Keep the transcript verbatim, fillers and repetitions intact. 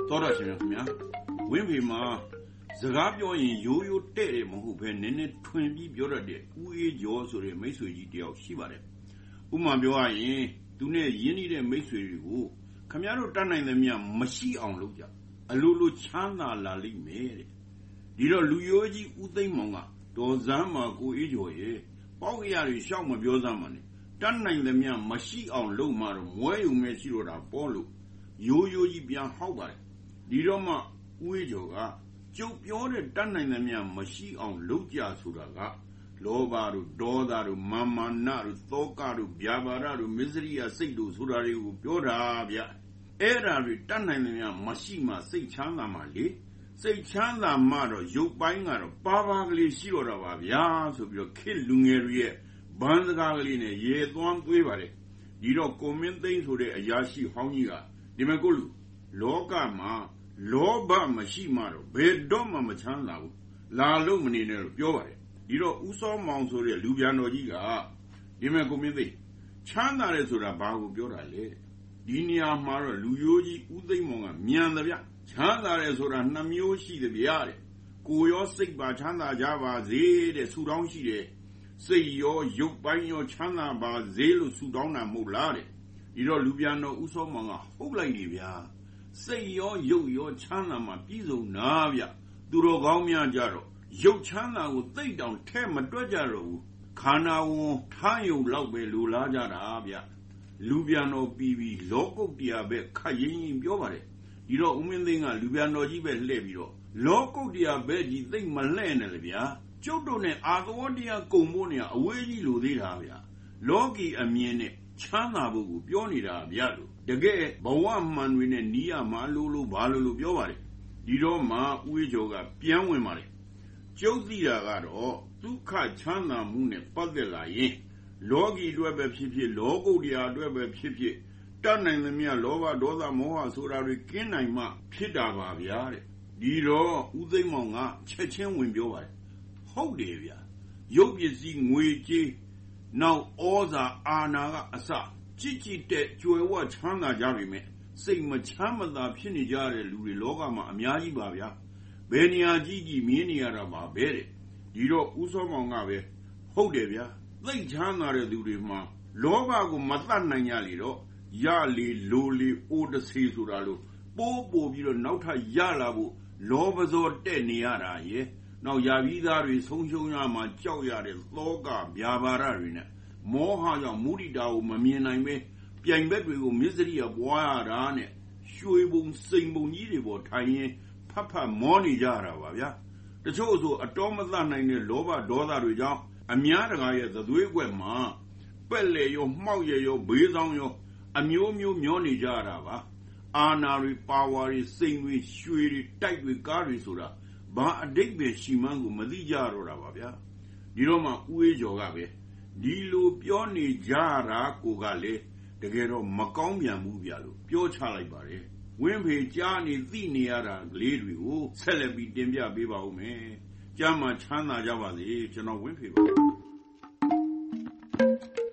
သောတာရှင်များခင်ဗျာဝင်းဖေမှာစကားပြောရင်ရိုးရိုးတဲ့တယ်မဟုတ်ဘဲနည်းနည်းထွင်ပြီးပြောတတ်တဲ့ဦးအေးကျော်ဆိုတဲ့မိတ်ဆွေကြီးတယောက်ရှိပါတယ်ဥပမာပြောရရင်သူနဲ့ရင်းနှီးတဲ့မိတ်ဆွေတွေကိုခင်ဗျားတို့တတ်နိုင်သမျှမရှိအောင်လုပ်ကြအလိုလိုချမ်းသာလာလိမ့်မယ်တဲ့ဒီတော့လူရိုးကြီးဦးသိမ်းမောင်ကဒေါ်စမ်းမှာကိုအေးကျော်ရဲ့ပေါက်ရတွေရှောက်မပြောစမ်းပါနဲ့တတ်နိုင်သမျှမရှိအောင်လုပ်မှတော့မွဲယုံမဲ့ရှိတော့တာပေါ်လို့ရိုးရိုးကြီးပြန်ဟောက်ပါတယ်ဒီတော့မှဦးအေးကျော်ကကျုပ်ပြောတဲ့တတ်နိုင်သမျှမရှိအောင်လုပ်ကြဆိုတာကလောဘတို့ဒေါသတို့မာမာနတို့သောကတို့ဗျာပါဒတို့မစ္စရိယစိတ်တို့ဆိုတာတွေကိုပြောတာဗျအဲ့ဒါတွေတတ်နိုင်သမျှမရှိမှစိတ်ချမ်းသာမှလေစိတ်ချမ်းသာမှတော့ရုပ်ပိုင်းကတော့ပါပါကလေးရှိတော့တာပါဗျာဆိုပြီးတော့ခေတ်လူငယ်တွေရဲ့ဘန်းစကားကလေးနဲ့ရေသွမ်းသွေးပါတယ်ဒီတော့ကိုမင်းသိန်းဆိုတဲ့အရာရှိဟောင်းကြီးကဒီမဲ့ကိုလူလောကမှာလောဘမရှိမှတော့ဘယ်တော့မှမချမ်းသာဘူးလာလို့မနေနဲ့လို့ပြောပါတယ်ဒီတော့ဦးစောမောင်ဆိုတဲ့လူပြန်တော်ကြီးကဒီမဲ့ကိုမင်းသိချမ်းသာတယ်ဆိုတာဘာကိုပြောတာလဲဒီနေရာမှာတော့လူရိုးကြီးဦးသိမ်းမောင်ကမြန်တယ်ဗျချမ်းသာတယ်ဆိုတာနှစ်မျိုးရှိတယ်ဗျတဲ့ကိုရောစိတ်ပါချမ်းသာကြပါစေတဲ့ဆူတောင်းရှိတယ်စိတ်ရောရုပ်ပိုင်းရောချမ်းသာပါစေလို့ဆူတောင်းတာမဟုတ်လားတဲ့ဒီတော့လူပြန်တော်ဦးစောမောင်ကဟုတ်လိုက်ပြီဗျာစိတ်ရောရုပ်ရောချမ်းသာမှပြည့်စုံနာဗျသူတော်ကောင်းများကြတော့ရုပ်ချမ်းသာကိုသိတောင်ထဲမတွက်ကြတော့ဘူးခန္ဓာဝန်ထားယုံလောက်ပဲလိုလားကြတာဗျလူပြန်တော်ပြီးပြီးလောကုတ္တရာပဲခတ်ရင်ရင်ပြောပါတယ်ဒီတော့ဦးမင်းသိန်းကလူပြန်တော်ကြီးပဲလှည့်ပြီးတော့လောကုတ္တရာပဲကြီးသိမလှည့်နဲ့လေဗျာကျုပ်တို့နဲ့အာသဝတရားကုံဖို့နေအဝေးကြီးလိုသေးတာဗျလောကီအမြင်နဲ့ချမ်းသာဖို့ကိုပြောနေတာဗျလို့တကယ်ဘဝမှန်တွေနဲ့နီးရမှာလို့လို့ဘာလို့လို့ပြောပါတယ်ဒီတော့မှဦးအေးကျော်ကပြန်ဝင်ပါတယ်ကျုပ်သိတာကတော့ဒုက္ခချမ်းသာမှုနဲ့ပတ်သက်လာရင်လောကီအတွက်ပဲဖြစ်ဖြစ်လောကုတ္တရာအတွက်ပဲဖြစ်ဖြစ်တတ်နိုင်သမျှလောဘဒေါသမောဟဆိုတာတွေကင်းနိုင်မှဖြစ်တာပါဗျာတဲ့ဒီတော့ဦးသိမ်းမောင်ကချက်ချင်းဝင်ပြောပါတယ်ဟုတ်တယ်ဗျာရုပ်ပစ္စည်းငွေကြေးနောက်ဩဇာအာဏာကအစကြည်ကြည်တဲ့ကြွယ်ဝချမ်းသာကြပြီမဲ့စိတ်မချမ်းမသာဖြစ်နေကြတဲ့လူတွေလောကမှာအများကြီးပါဗျာဘယ်နေရာကြီးကြီးမြင်နေရတာပါပဲတဲ့ဒီတော့ဦးစောမောင်ကပဲဟုတ်တယ်ဗျာသိချမ်းသာတဲ့သူတွေမှာလောဘကိုမတတ်နိုင်ကြလေတော့ရလေလိုလေအိုတဆေးဆိုတာလို့ပိုးပို့ပြီးတော့နောက်ထပ်ရလာဖို့လောဘဇောတဲ့နေရတာရဲ့နောက်ရပြီးသားတွေဆုံးရှုံးရမှာကြောက်ရတဲ့သောကဗျာပါဒတွေနဲ့မောဟကြောင့်မုဒိတာကိုမမြင်နိုင်ပဲပြိုင်ဘက်တွေကိုမစ္စရိယပွားရတာနဲ့ရွှေဘုံစိန်ဘုံကြီးတွေပေါ်ထိုင်ရင်ဖတ်ဖတ်မောနေကြရတာပါဗျာတချို့ဆိုအတော်မသနိုင်တဲ့လောဘဒေါသတွေကြောင့်အများတကာရဲ့သသွေးကွက်မှာပက်လေရောမှောက်ရရောဘေးဆောင်ရောအမျိုးမျိုးမျောနေကြရတာပါအာနာတွေပါဝါတွေစိန်တွေရွှေတွေတိုက်တွေကားတွေဆိုတာဘာအတိတ်ပဲရှိမှန်းကိုမသိကြတော့တာပါဗျာဒီတော့မှဦးအေးကျော်ကပဲဒီလိုပြောနေကြတာကိုကလေတကယ်တော့မကောင်းပြန်ဘူးဗျာလို့ပြောချလိုက်ပါတယ်ဝင်းဖေကြားနေသိနေရတာလေးတွေကိုဆက်လက်ပြီးတင်ပြပေးပါဦးမယ်ကြားမှာချမ်းသာကြပါစေကျွန်တော်ဝင်းဖေပါ